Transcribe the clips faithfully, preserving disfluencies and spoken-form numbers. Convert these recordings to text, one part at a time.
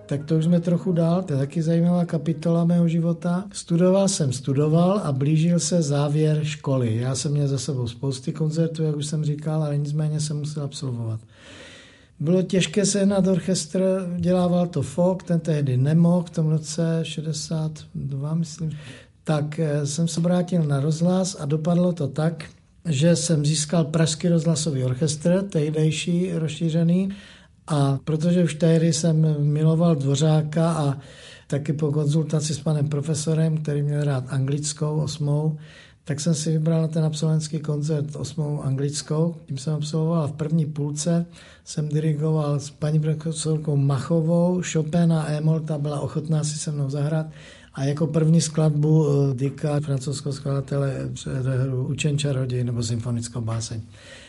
tak to už jsme trochu dál, to je taky zajímavá kapitola mého života. Studoval jsem, studoval a blížil se závěr školy. Já jsem měl za sebou spousty koncertů, jak už jsem říkal, ale nicméně jsem musel absolvovat. Bylo těžké sehnat orchestr, dělával to folk, ten tehdy nemohl, v tom roce šedesát dva, myslím. Tak jsem se obrátil na rozhlas a dopadlo to tak, že jsem získal Pražský rozhlasový orchestr, tehdejší, rozšířený, a protože už tehdy jsem miloval Dvořáka a taky po konzultaci s panem profesorem, který měl rád anglickou osmou, tak jsem si vybral na ten absolventský koncert osmou anglickou. Tím jsem absolvoval a v první půlce jsem dirigoval s paní profesorkou Machovou, Chopina a E-moll, ta byla ochotná si se mnou zahrát. A jako první skladbu Dicka, francouzského skladatele, hru Učen čaroděj nebo symfonickou báseň.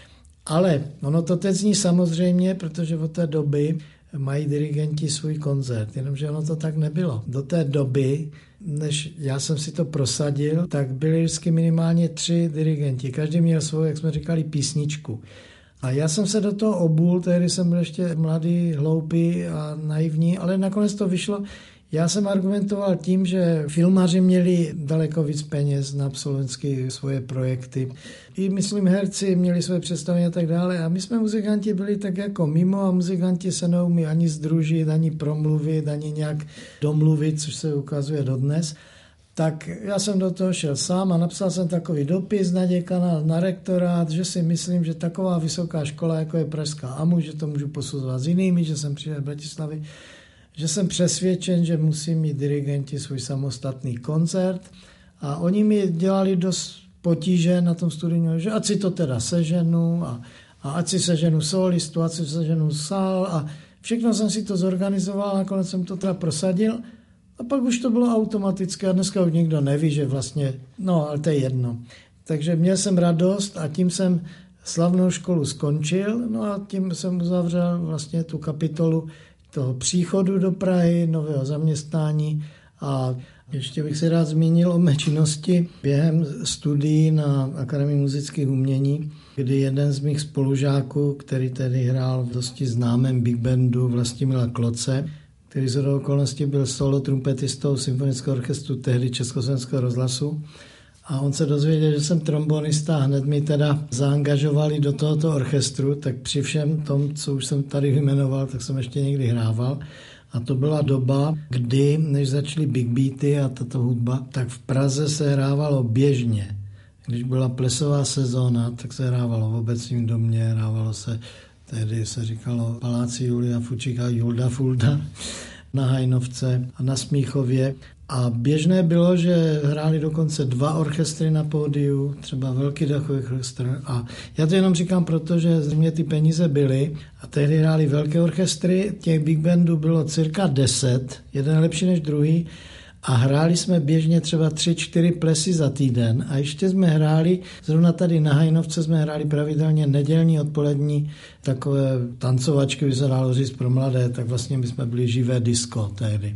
Ale ono to teď zní samozřejmě, protože od té doby mají dirigenti svůj koncert, jenomže ono to tak nebylo. Do té doby, než já jsem si to prosadil, tak byli vždycky minimálně tři dirigenti. Každý měl svou, jak jsme říkali, písničku. A já jsem se do toho obul, tehdy jsem byl ještě mladý, hloupý a naivní, ale nakonec to vyšlo. Já jsem argumentoval tím, že filmaři měli daleko víc peněz na absolventské svoje projekty. I, myslím, herci měli své představení a tak dále. A my jsme muzikanti byli tak jako mimo a muzikanti se neumí ani sdružit, ani promluvit, ani nějak domluvit, což se ukazuje dodnes. Tak já jsem do toho šel sám a napsal jsem takový dopis na děkana, na rektorát, že si myslím, že taková vysoká škola, jako je Pražská A M U, že to můžu posuzovat s jinými, že jsem přišel z Bratislavy, že jsem přesvědčen, že musí mít dirigenti svůj samostatný koncert a oni mi dělali dost potíže na tom studijním, že ať si to teda seženu a, a ať si seženu solistu, ať si seženu sál a všechno jsem si to zorganizoval a nakonec jsem to teda prosadil a pak už to bylo automatické a dneska už nikdo neví, že vlastně, no ale to je jedno. Takže měl jsem radost a tím jsem slavnou školu skončil, no a tím jsem uzavřel vlastně tu kapitolu toho příchodu do Prahy, nového zaměstnání a ještě bych se rád zmínil o mé činnosti během studií na Akademii muzických umění, kdy jeden z mých spolužáků, který tedy hrál v dosti známém big bandu Vlastimila Kloce, který z okolností byl solo trumpetistou symfonického orchestru tehdy Československého rozhlasu, a on se dozvěděl, že jsem trombonista a hned mi teda zaangažovali do tohoto orchestru, tak při všem tom, co už jsem tady vyjmenoval, tak jsem ještě někdy hrával. A to byla doba, kdy, než začaly big beaty a tato hudba, tak v Praze se hrávalo běžně. Když byla plesová sezóna, tak se hrávalo v Obecním domě, hrávalo se, tehdy se říkalo Paláci Julia Fučíka, Julda Fulda, na Hajnovce a na Smíchově. A běžné bylo, že hráli dokonce dva orchestry na pódiu, třeba Velký dachový orchestr. A já to jenom říkám, protože zřejmě ty peníze byly a tehdy hráli velké orchestry, těch big bandů bylo cirka deset, jeden lepší než druhý, a hráli jsme běžně třeba tři, čtyři plesy za týden a ještě jsme hráli, zrovna tady na Hajnovce jsme hráli pravidelně nedělní odpolední takové tancovačky, by se dalo říct pro mladé, tak vlastně my jsme byli živé disco tehdy.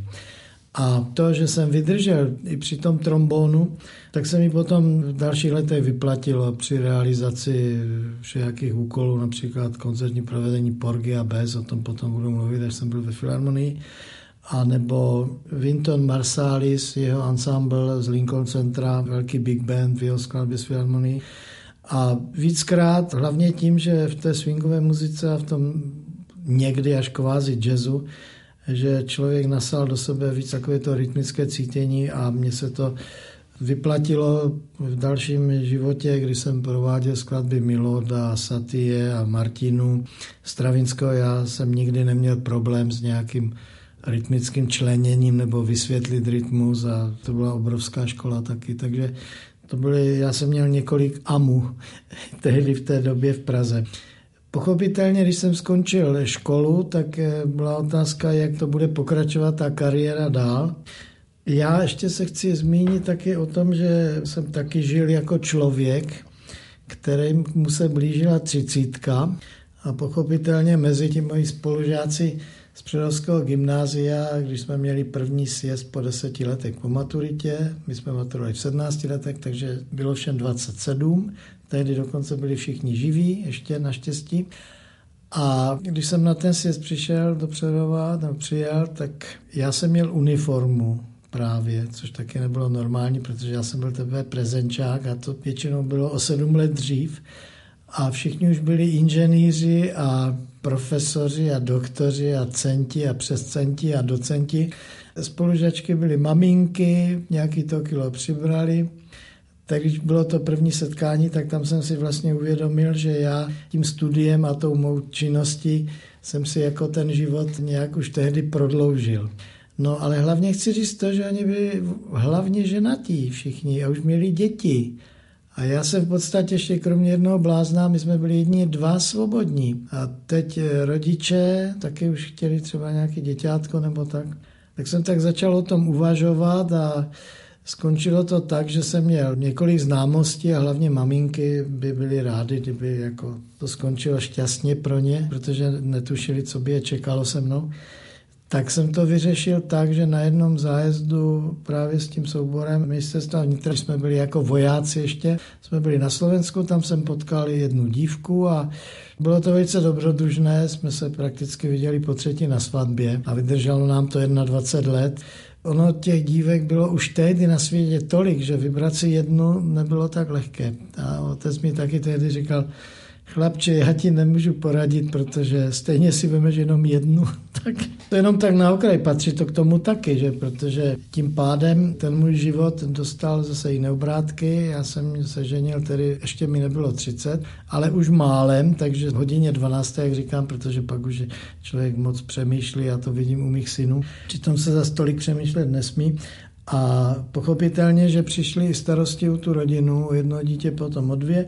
A to, že jsem vydržel i při tom trombónu, tak se mi potom v dalších letech vyplatilo při realizaci všelijakých úkolů, například koncertní provedení Porgy a Bess, o tom potom budu mluvit, až jsem byl ve Filharmonii, a nebo Wynton Marsalis, jeho ensemble z Lincoln Centra, velký big band v jeho skladbě z Filharmonii. A víckrát, hlavně tím, že v té swingové muzice a v tom někdy až kvázi jazzu, že člověk nasal do sebe víc takové to rytmické cítění a mně se to vyplatilo v dalším životě, kdy jsem prováděl skladby Miloda, Satie a Martinu Stravinského. Já jsem nikdy neměl problém s nějakým rytmickým členěním nebo vysvětlit rytmus a to byla obrovská škola taky, takže to byly, já jsem měl několik amů tehdy v té době v Praze. Pochopitelně, když jsem skončil školu, tak byla otázka, jak to bude pokračovat ta kariéra dál. Já ještě se chci zmínit taky o tom, že jsem taky žil jako člověk, kterému se blížila třicítka a pochopitelně mezi tím moji spolužáci z Přerovského gymnázia, když jsme měli první sjezd po deseti letech po maturitě, my jsme maturovali v sedmnácti letech, takže bylo všem dvacet sedm, tehdy dokonce byli všichni živí, ještě naštěstí. A když jsem na ten sjezd přišel do Přerova, tam přijel, tak já jsem měl uniformu právě, což taky nebylo normální, protože já jsem byl teprve prezenčák a to většinou bylo o sedm let dřív. A všichni už byli inženýři a profesoři a doktoři a centi a přescenti a docenti. Spolužačky byly maminky, nějaký to kilo přibrali. Tak když bylo to první setkání, tak tam jsem si vlastně uvědomil, že já tím studiem a tou mou činností jsem si jako ten život nějak už tehdy prodloužil. No ale hlavně chci říct to, že oni byli hlavně ženatí všichni a už měli děti. A já jsem v podstatě ještě kromě jednoho blázna, my jsme byli jedině dva svobodní. A teď rodiče taky už chtěli třeba nějaké děťátko nebo tak. Tak jsem tak začal o tom uvažovat a skončilo to tak, že jsem měl několik známostí a hlavně maminky by byly rády, kdyby jako to skončilo šťastně pro ně, protože netušili, co by je čekalo se mnou. Tak jsem to vyřešil tak, že na jednom zájezdu právě s tím souborem ministerstva vnitra, jsme byli jako vojáci ještě, jsme byli na Slovensku, tam jsem potkal jednu dívku a bylo to velice dobrodružné, jsme se prakticky viděli po třetí na svatbě a vydrželo nám to dvacet jedna let. Ono těch dívek bylo už tehdy na světě tolik, že vybrat si jednu nebylo tak lehké. A otec mi taky tehdy říkal, chlapče, já ti nemůžu poradit, protože stejně si vemeš jenom jednu. Tak to jenom tak na okraj, patří to k tomu taky, že protože tím pádem ten můj život dostal zase jiné obrátky. Já jsem se ženil, tedy ještě mi nebylo třicet, ale už málem, takže v hodině dvanáct, jak říkám, protože pak už člověk moc přemýšlí, já to vidím u mých synů. Přitom se za tolik přemýšlet nesmí. A pochopitelně, že přišly i starosti o tu rodinu, o jedno dítě, potom o dvě,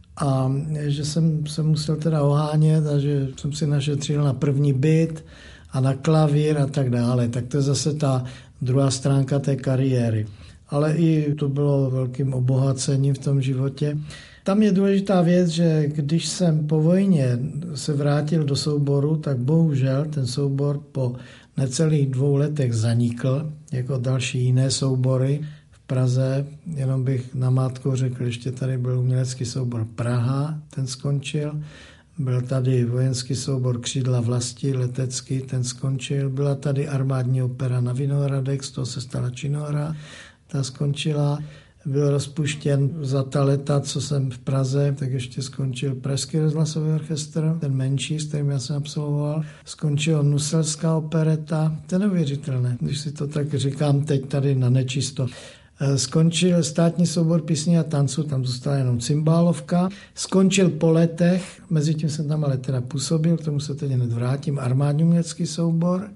a že jsem se musel teda ohánět a že jsem si našetřil na první byt a na klavír a tak dále. Tak to je zase ta druhá stránka té kariéry. Ale i to bylo velkým obohacením v tom životě. Tam je důležitá věc, že když jsem po vojně se vrátil do souboru, tak bohužel ten soubor po necelých dvou letech zanikl, jako další jiné soubory v Praze. Jenom bych namátkou řekl, ještě tady byl umělecký soubor Praha, ten skončil. Byl tady vojenský soubor Křídla vlasti, letecký, ten skončil. Byla tady armádní opera na Vinohradech, z toho se stala činohra, ta skončila. Byl rozpuštěn za ta leta, co jsem v Praze, tak ještě skončil Pražský rozhlasový orchestr, ten menší, s kterým já jsem absolvoval. Skončila Nuselská opereta, to je neuvěřitelné, když si to tak říkám teď tady na nečisto. Skončil státní soubor písní a tanců, tam zůstala jenom cymbálovka. Skončil po letech, mezi tím jsem tam ale teda působil, k tomu se teď hned vrátím, armádní umělecký soubor.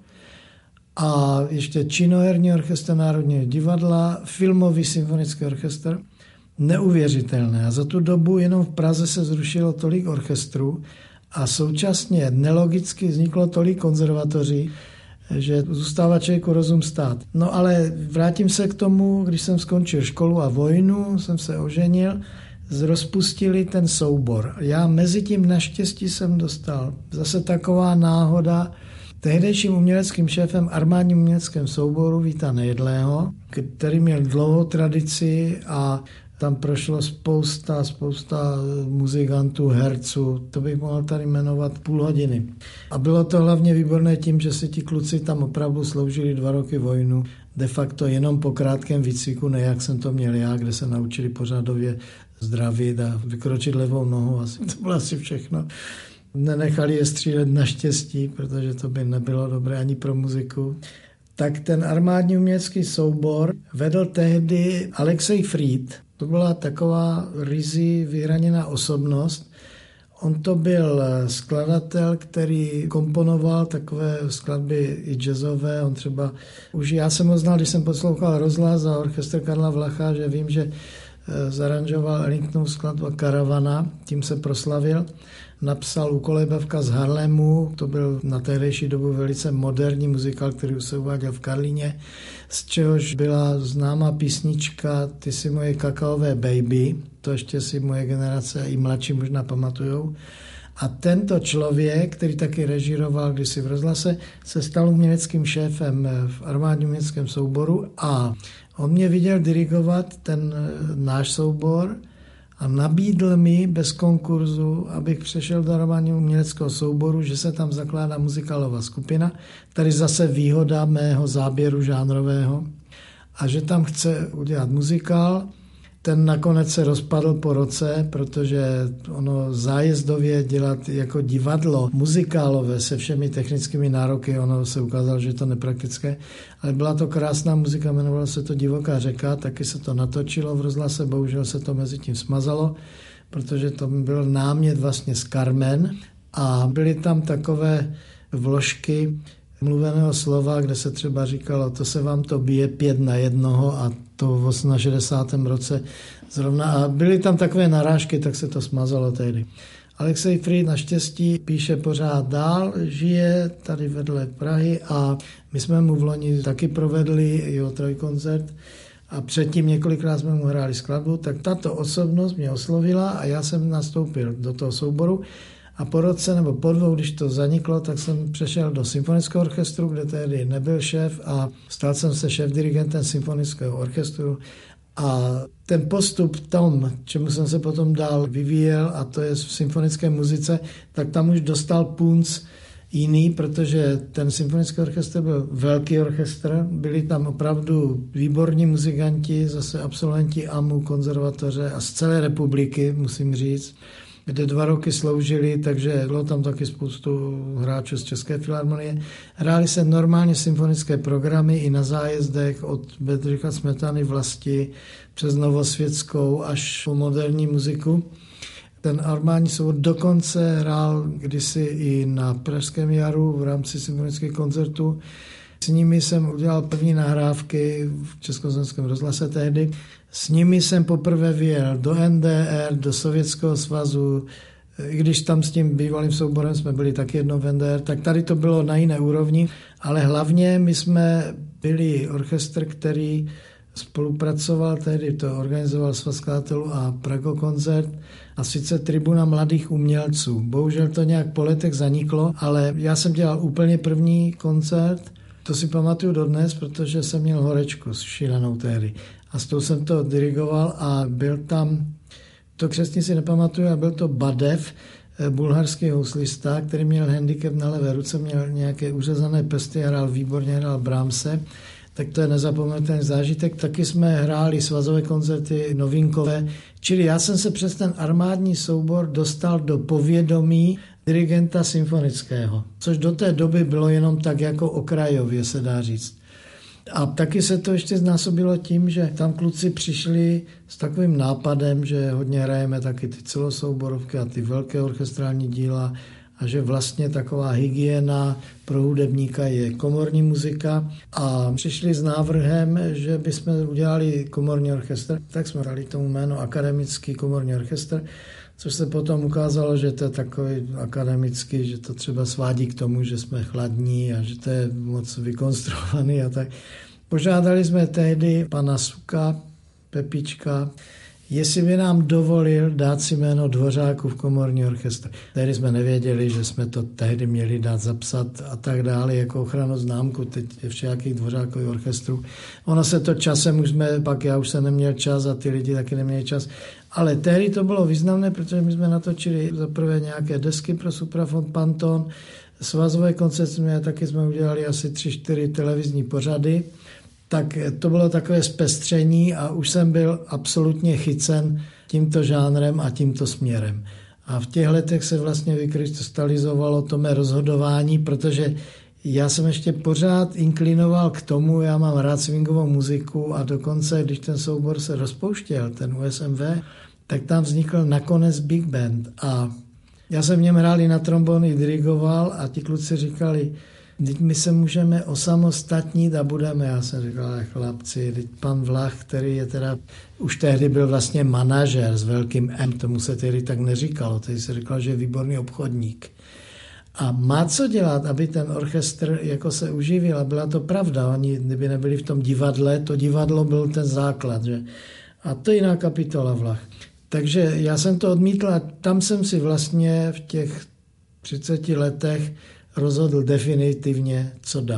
A ještě činoherní orchestr Národního divadla, filmový symfonický orchestr. Neuvěřitelné. A za tu dobu jenom v Praze se zrušilo tolik orchestrů a současně nelogicky vzniklo tolik konzervatoří, že zůstává člověku rozum stát. No ale vrátím se k tomu, když jsem skončil školu a vojnu, jsem se oženil, rozpustili ten soubor. Já mezi tím naštěstí jsem dostal zase taková náhoda, tehdejším uměleckým šéfem armádním uměleckém souboru Víta Nejedlého, který měl dlouhou tradici a tam prošlo spousta, spousta muzikantů, herců, to bych mohl tady jmenovat půl hodiny. A bylo to hlavně výborné tím, že si ti kluci tam opravdu sloužili dva roky vojnu, de facto jenom po krátkém výcviku, ne jak jsem to měl já, kde se naučili pořadově zdravit a vykročit levou nohou, asi to bylo asi všechno. Nenechali je střílet naštěstí, protože to by nebylo dobré ani pro muziku. Tak ten armádní umělecký soubor vedl tehdy Alexej Fried. To byla taková ryzí vyhraněná osobnost. On to byl skladatel, který komponoval takové skladby i jazzové. On třeba, už já jsem ho znal, když jsem poslouchal rozhlas za orchestr Karla Vlacha, že vím, že zaranžoval Ellingtonovu skladbu Karavana, tím se proslavil. Napsal Ukolébavka z Harlemu, to byl na tehdejší dobu velice moderní muzikál, který se uváděl v Karlíně, z čehož byla známá písnička Ty jsi moje kakaové baby, to ještě si moje generace i mladší možná pamatujou. A tento člověk, který taky režíroval kdysi v rozhlase, se stal uměleckým šéfem v armádním uměleckém souboru a on mě viděl dirigovat ten náš soubor a nabídl mi bez konkurzu, abych přešel do normálního uměleckého souboru, že se tam zakládá muzikálová skupina, tady zase výhoda mého záběru žánrového, a že tam chce udělat muzikál. Ten nakonec se rozpadl po roce, protože ono zájezdově dělat jako divadlo muzikálové se všemi technickými nároky, ono se ukázalo, že je to nepraktické, ale byla to krásná muzika, jmenovalo se to Divoká řeka, taky se to natočilo v rozhlase, bohužel se to mezi tím smazalo, protože to byl námět vlastně z Carmen a byly tam takové vložky mluveného slova, kde se třeba říkalo, to se vám to bije pět na jednoho a to v šedesátém roce zrovna. A byly tam takové narážky, tak se to smazalo tehdy. Alexej Fried naštěstí píše pořád dál, žije tady vedle Prahy a my jsme mu v loni taky provedli jeho trojkoncert a předtím několikrát jsme mu hráli skladbu, tak tato osobnost mě oslovila a já jsem nastoupil do toho souboru. A po roce nebo po dvou, když to zaniklo, tak jsem přešel do symfonického orchestru, kde tehdy nebyl šéf a stal jsem se šéf-dirigentem symfonického orchestru. A ten postup v tom, čemu jsem se potom dál vyvíjel, a to je v symfonické muzice, tak tam už dostal punc jiný, protože ten symfonický orchestr byl velký orchestr, byli tam opravdu výborní muzikanti, zase absolventi A M U, konzervatoře a z celé republiky, musím říct, kde dva roky sloužili, takže bylo tam taky spoustu hráčů z České filharmonie. Hráli se normálně symfonické programy i na zájezdech od Bedřicha Smetany Vlasti přes Novosvětskou až po moderní muziku. Ten armádní soubor dokonce hrál kdysi i na Pražském jaru v rámci symfonických koncertů. S nimi jsem udělal první nahrávky v Československém rozhlase tehdy. S nimi jsem poprvé vyjel do N D R, do Sovětského svazu, i když tam s tím bývalým souborem jsme byli taky jednou v N D R, tak tady to bylo na jiné úrovni, ale hlavně my jsme byli orchestr, který spolupracoval, tehdy to organizoval Svaz skladatelů a Pragokoncert, a sice Tribuna mladých umělců. Bohužel to nějak po letech zaniklo, ale já jsem dělal úplně první koncert, to si pamatuju dodnes, protože jsem měl horečku s šílenou tehdy. A s tou jsem to dirigoval a byl tam, to křestní si nepamatuju, a byl to Badev, bulharský houslista, který měl handicap na levé ruce, měl nějaké uřezané prsty, hrál výborně, hrál Brahmse, tak to je nezapomenutelný zážitek. Taky jsme hráli svazové koncerty novinkové, čili já jsem se přes ten armádní soubor dostal do povědomí dirigenta symfonického, což do té doby bylo jenom tak jako okrajově, se dá říct. A taky se to ještě znásobilo tím, že tam kluci přišli s takovým nápadem, že hodně hrajeme taky ty celosouborovky a ty velké orchestrální díla a že vlastně taková hygiena pro hudebníka je komorní muzika, a přišli s návrhem, že bychom udělali komorní orchestr, tak jsme dali tomu jméno Akademický komorní orchestr, což se potom ukázalo, že to je takový akademický, že to třeba svádí k tomu, že jsme chladní a že to je moc vykonstruovaný a tak. Požádali jsme tehdy pana Suka, Pepička, jestli by nám dovolil dát si jméno Dvořákův komorní orchestr. Tehdy jsme nevěděli, že jsme to tehdy měli dát zapsat a tak dále, jako ochranu známku, teď je všelijakých Dvořákových orchestrů. Ono se to časem, už jsme, pak já už jsem neměl čas a ty lidi taky neměli čas, ale tehdy to bylo významné, protože my jsme natočili zaprvé nějaké desky pro Suprafon Panton, svazové koncerty, a taky jsme udělali asi tři, čtyři televizní pořady. Tak to bylo takové zpestření a už jsem byl absolutně chycen tímto žánrem a tímto směrem. A v těch letech se vlastně vykrystalizovalo to mé rozhodování, protože já jsem ještě pořád inklinoval k tomu, já mám rád swingovou muziku a dokonce, když ten soubor se rozpouštěl, ten U S M V, tak tam vznikl nakonec Big Band. A já jsem v něm hrál i na trombon, i dirigoval a ti kluci říkali, teď my se můžeme osamostatnit a budeme. Já jsem říkal, chlapci, teď pan Vlach, který je teda, už tehdy byl vlastně manažer s velkým M, tomu se tehdy tak neříkalo, tehdy se říkalo, že je výborný obchodník. A má co dělat, aby ten orchestr jako se uživil, a byla to pravda, oni kdyby nebyli v tom divadle, to divadlo byl ten základ, že? A to je jiná kapitola Vlach. Takže já jsem to odmítl a tam jsem si vlastně v těch třiceti letech rozhodl definitivně, co dál.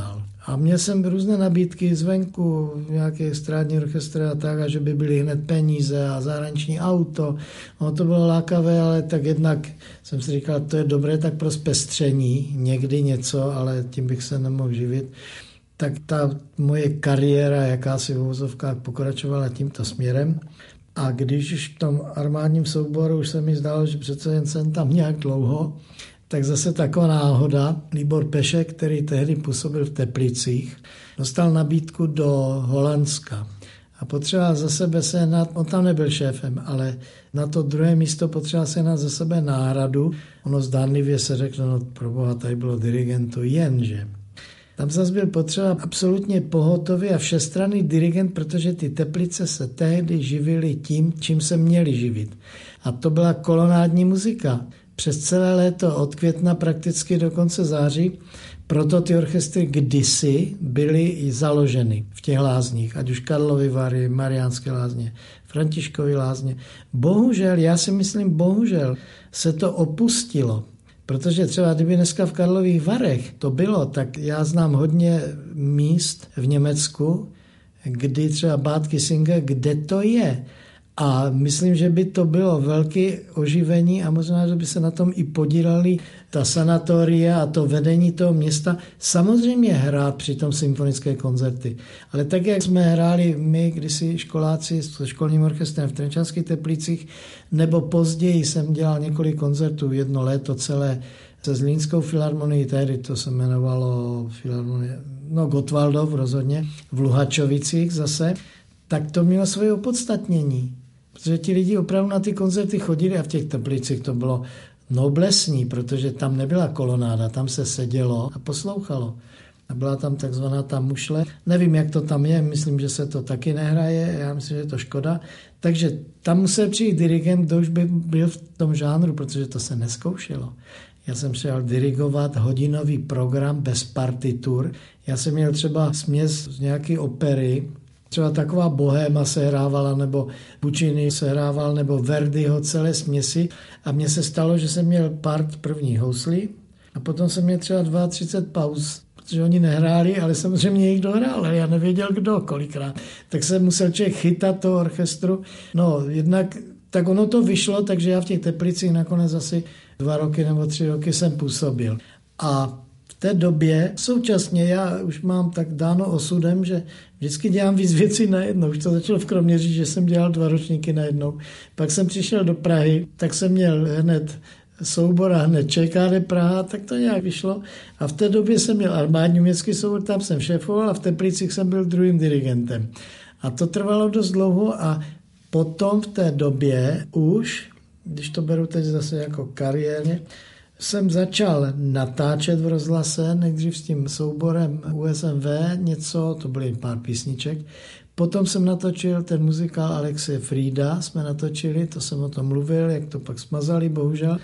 A měl jsem různé nabídky zvenku, nějaké estrádní orchestry a tak, a že by byly hned peníze a zahraniční auto. No to bylo lákavé, ale tak jednak jsem si říkal, to je dobré tak pro zpestření, někdy něco, ale tím bych se nemohl živit. Tak ta moje kariéra, jakási v uvozovkách, pokračovala tímto směrem. A když už v tom armádním souboru už se mi zdálo, že přece jen jsem tam nějak dlouho, tak zase taková náhoda. Libor Pešek, který tehdy působil v Teplicích, dostal nabídku do Holandska. A potřeboval za sebe sehnat, on tam nebyl šéfem, ale na to druhé místo potřeboval sehnat za sebe náhradu. Ono zdánlivě se řekne, no proboha, tady bylo dirigentu, jenže tam zase byl potřeba absolutně pohotový a všestranný dirigent, protože ty Teplice se tehdy živily tím, čím se měly živit. A to byla kolonádní muzika. Přes celé léto, od května prakticky do konce září, proto ty orchestry kdysi byly i založeny v těch lázních, ať už Karlovy Vary, Mariánské lázně, Františkovy lázně. Bohužel, já si myslím, bohužel se to opustilo. Protože třeba kdyby dneska v Karlových Varech to bylo, tak já znám hodně míst v Německu, kdy třeba Bad Kissingen, kde to je. A myslím, že by to bylo velké oživení a možná, že by se na tom i podílali ta sanatoria a to vedení toho města. Samozřejmě hrát přitom symfonické koncerty. Ale tak, jak jsme hráli my, kdysi školáci s školním orchestrem v Trenčanských Teplicích, nebo později jsem dělal několik koncertů, jedno léto celé se Zlínskou filharmonií, tehdy to se jmenovalo filharmonie, no Gottwaldov rozhodně, v Luhačovicích zase, tak to mělo svoje opodstatnění. Protože ti lidi opravdu na ty koncerty chodili a v těch Teplicích to bylo noblesní, protože tam nebyla kolonáda, tam se sedělo a poslouchalo. A byla tam takzvaná ta mušle. Nevím, jak to tam je, myslím, že se to taky nehraje, já myslím, že je to škoda. Takže tam musel přijít dirigent, kdo už by byl v tom žánru, protože to se neskoušelo. Já jsem šel dirigovat hodinový program bez partitur. Já jsem měl třeba směs z nějaké opery, třeba taková Bohéma se hrávala, nebo Puccini se hrával, nebo Verdiho, celé směsi. A mně se stalo, že jsem měl part první houslí a potom jsem měl třeba třicet dva pauz, protože oni nehráli, ale samozřejmě někdo hrál, ale já nevěděl kdo kolikrát. Tak jsem musel člověk chytat toho orchestru. No, jednak tak ono to vyšlo, takže já v těch Teplicích nakonec asi dva roky nebo tři roky jsem působil. A v té době současně já už mám tak dáno osudem, že vždycky dělám víc věcí najednou. Už to začalo v Kroměříži, že jsem dělal dva ročníky najednou. Pak jsem přišel do Prahy, tak jsem měl hned soubor a hned ČKD Praha, tak to nějak vyšlo. A v té době jsem měl armádní městský soubor, tam jsem šéfoval a v Teplicích jsem byl druhým dirigentem. A to trvalo dost dlouho a potom v té době už, když to beru teď zase jako kariérně, jsem začal natáčet v rozhlase, nejdřív s tím souborem U S M V něco, to byly pár písniček. Potom jsem natočil ten muzikál Alexeje Frieda, jsme natočili, to jsem o tom mluvil, jak to pak smazali, bohužel.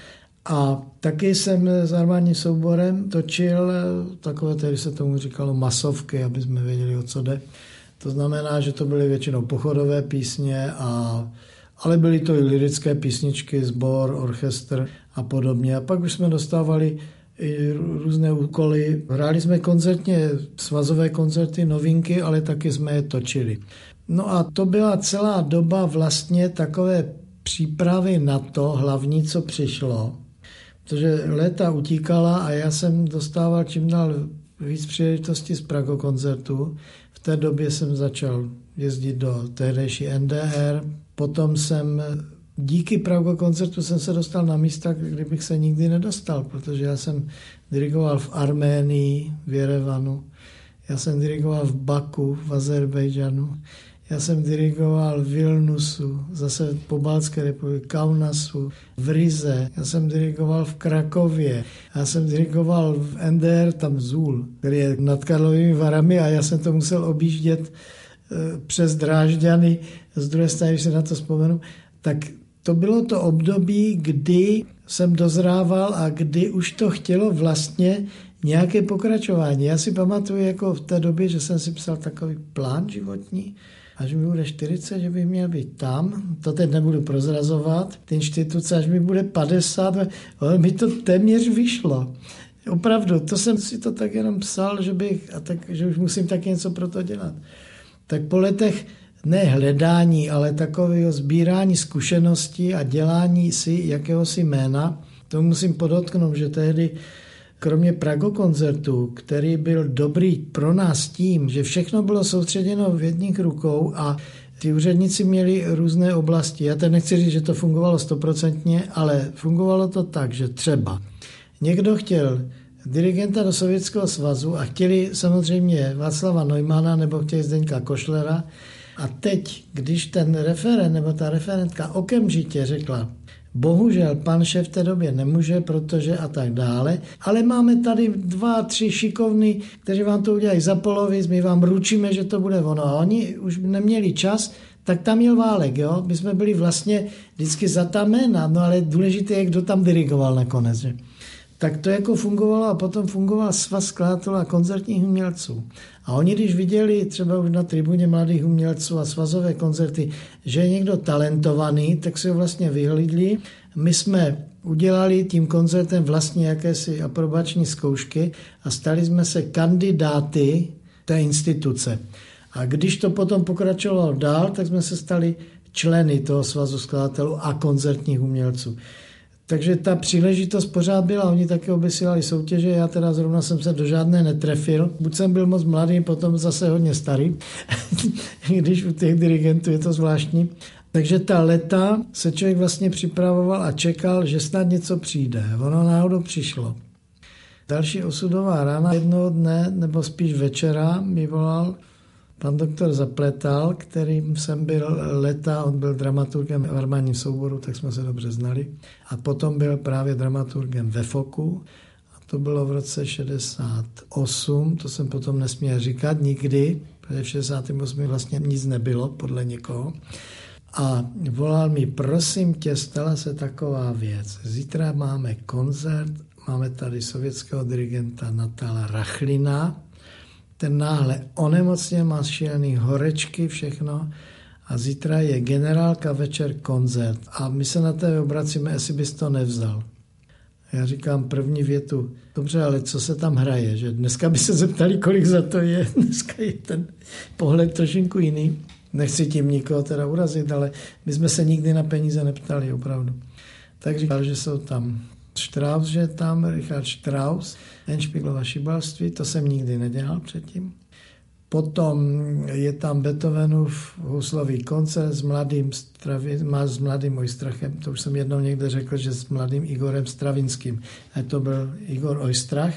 A taky jsem s armádním souborem točil takové, tedy se tomu říkalo masovky, aby jsme věděli, o co jde. To znamená, že to byly většinou pochodové písně, a, ale byly to i lyrické písničky, sbor, orchestr a podobně. A pak už jsme dostávali i různé úkoly. Hráli jsme koncertně svazové koncerty, novinky, ale taky jsme je točili. No a to byla celá doba vlastně takové přípravy na to hlavní, co přišlo. Protože léta utíkala a já jsem dostával čím dál víc příležitostí z Pragokoncertu. V té době jsem začal jezdit do tehdejší N D R. Potom jsem díky Pragokoncertu jsem se dostal na místa, kde bych se nikdy nedostal, protože já jsem dirigoval v Arménii, v Jerevanu, já jsem dirigoval v Baku, v Azerbejdžanu, já jsem dirigoval v Vilnusu, zase v Pobaltské republice, Kaunasu, v Rize, já jsem dirigoval v Krakově, já jsem dirigoval v N D R, tam Zůl, který je nad Karlovými Varami, a já jsem to musel objíždět e, přes Drážďany, z druhé strany, když se na to vzpomenu, tak to bylo to období, kdy jsem dozrával a kdy už to chtělo vlastně nějaké pokračování. Já si pamatuju jako v té době, že jsem si psal takový plán životní, až mi bude čtyřicet, že bych měl být tam. To teď nebudu prozrazovat. Ty instituce, až mi bude padesát, ale mi to téměř vyšlo. Opravdu, to jsem si to tak jenom psal, že bych, a tak, že už musím taky něco pro to dělat. Tak po letech ne hledání, ale takového sbírání zkušeností a dělání si jakéhosi jména, to musím podotknout, že tehdy kromě Pragokoncertu, který byl dobrý pro nás tím, že všechno bylo soustředěno v jedných rukou a ty úředníci měli různé oblasti. Já teď nechci říct, že to fungovalo stoprocentně, ale fungovalo to tak, že třeba někdo chtěl dirigenta do Sovětského svazu a chtěli samozřejmě Václava Neumana nebo chtěli Zdeňka Košlera. A teď, když ten referent nebo ta referentka okamžitě řekla, bohužel pan šéf v té době nemůže, protože a tak dále, ale máme tady dva, tři šikovný, kteří vám to udělají za polovic, my vám ručíme, že to bude ono. A oni už neměli čas, tak tam jel válek, jo? My jsme byli vlastně vždycky za ta jména, no ale důležité je, kdo tam dirigoval nakonec, že? Tak to jako fungovalo a potom fungoval svaz skladatelů a koncertních umělců. A oni, když viděli třeba už na tribuně mladých umělců a svazové koncerty, že je někdo talentovaný, tak si ho vlastně vyhlídli. My jsme udělali tím koncertem vlastně jakési aprobační zkoušky a stali jsme se kandidáty té instituce. A když to potom pokračovalo dál, tak jsme se stali členy toho svazu skladatelů a koncertních umělců. Takže ta příležitost pořád byla, oni také obesílali soutěže, já teda zrovna jsem se do žádné netrefil, buď jsem byl moc mladý, potom zase hodně starý, když u těch dirigentů je to zvláštní. Takže ta leta se člověk vlastně připravoval a čekal, že snad něco přijde. Ono náhodou přišlo. Další osudová rána jednoho dne, nebo spíš večera, mi volal pan doktor Zapletal, kterým jsem byl leta, on byl dramaturgem v armádním souboru, tak jsme se dobře znali. A potom byl právě dramaturgem ve Foku. A to bylo v roce šedesát osm, to jsem potom nesměl říkat nikdy, protože v šedesátém osmém vlastně nic nebylo podle někoho. A volal mi, prosím tě, stala se taková věc. Zítra máme koncert, máme tady sovětského dirigenta Natala Rachlina. Ten náhle onemocněl, má šílený horečky, všechno. A zítra je generálka večer koncert. A my se na tebe obracíme, jestli bys to nevzal. Já říkám první větu, dobře, ale co se tam hraje? Že dneska by se zeptali, kolik za to je. Dneska je ten pohled trošinku jiný. Nechci tím nikoho teda urazit, ale my jsme se nikdy na peníze neptali, opravdu. Tak říkal, že jsou tam Strauss, že tam Richard Strauss, Endspieglova šibalství, to jsem nikdy nedělal předtím. Potom je tam Beethovenův houslový koncert s mladým, Stravi, s mladým Oistrachem, to už jsem jednou někde řekl, že s mladým Igorem Stravinským. A to byl Igor Oistrach.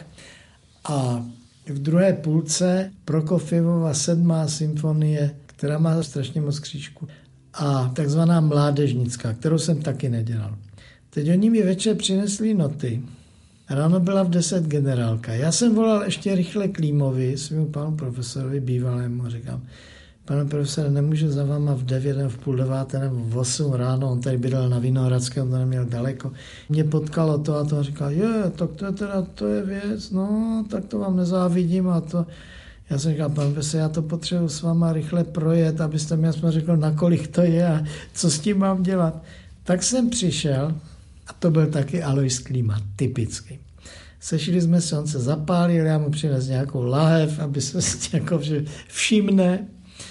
A v druhé půlce Prokofjevova sedmá symfonie, která má strašně moc křížků. A takzvaná mládežnická, kterou jsem taky nedělal. Teď oni mi večer přinesli noty. Ráno byla v deset generálka. Já jsem volal ještě rychle Klímovi, svému panu profesorovi bývalému, a říkám, pane profesore, nemůžu za váma v devět nebo v půl deváté nebo v osm ráno, on tady bydlel na Vinohradském, on to neměl daleko. Mě potkalo to a to a říkal, je, tak to je teda, to je věc, no, tak to vám nezávidím a to. Já jsem říkal, pan profesor, já to potřebuji s váma rychle projet, abyste mi aspoň řekl, nakolik to je a co s tím mám dělat. Tak jsem přišel, a to byl taky Alois Klíma, typický. Sešli jsme se, on se zapálil, já mu přinesl nějakou lahev, aby se s jako všimne.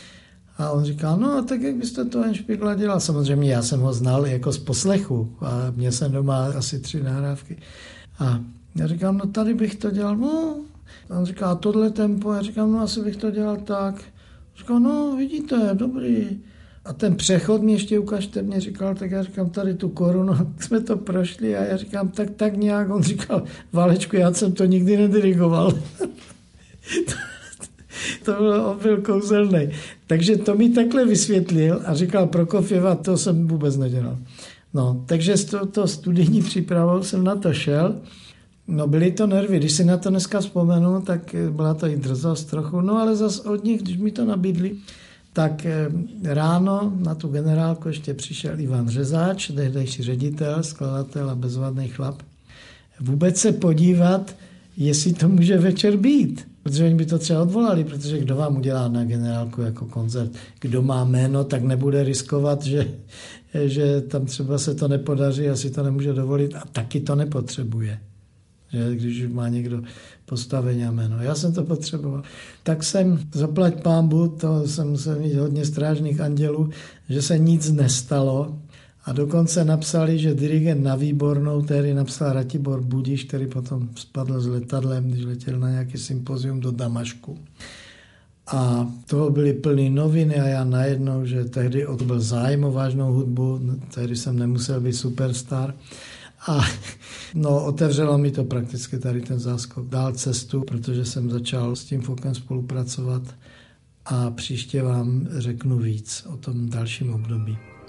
A on říkal, no tak jak byste to Endspiegla dělal? Samozřejmě já jsem ho znal jako z poslechu a měl jsem doma asi tři nahrávky. A já říkám, no tady bych to dělal, no. A on říká, tohle tempo, já říkám, no asi bych to dělal tak. Říkal, no vidíte, dobrý. A ten přechod mi ještě ukažte, mě říkal, tak já říkám, tady tu korunu, jsme to prošli a já říkám, tak, tak nějak, on říkal, Válečku, já jsem to nikdy nedirigoval. To bylo, on byl kouzelný. Takže to mi takhle vysvětlil a říkal Prokofjeva, to jsem vůbec nedělal. No, takže s touto studijní přípravou jsem na to šel. No, byly to nervy. Když si na to dneska vzpomenu, tak byla to i drzost trochu. No, ale zas od nich, když mi to nabídli, tak ráno na tu generálku ještě přišel Ivan Řezáč, tehdejší ředitel, skladatel a bezvadný chlap. Vůbec se podívat, jestli to může večer být. Protože oni by to třeba odvolali, protože kdo vám udělá na generálku jako koncert, kdo má jméno, tak nebude riskovat, že, že tam třeba se to nepodaří, asi to nemůže dovolit a taky to nepotřebuje. že když už má někdo postavení a jméno. Já jsem to potřeboval. Tak jsem, zaplať pánbu, to jsem musel mít hodně strážných andělů, že se nic nestalo. A dokonce napsali, že dirigent na Výbornou, tehdy napsal Ratibor Budiš, který potom spadl s letadlem, když letěl na nějaký sympozium do Damašku. A toho byly plný noviny a já najednou, že tehdy to byl zájem o vážnou hudbu, tehdy jsem nemusel být superstar. A no, otevřelo mi to prakticky tady ten záskok dál cestu, protože jsem začal s tím Fokem spolupracovat a příště vám řeknu víc o tom dalším období.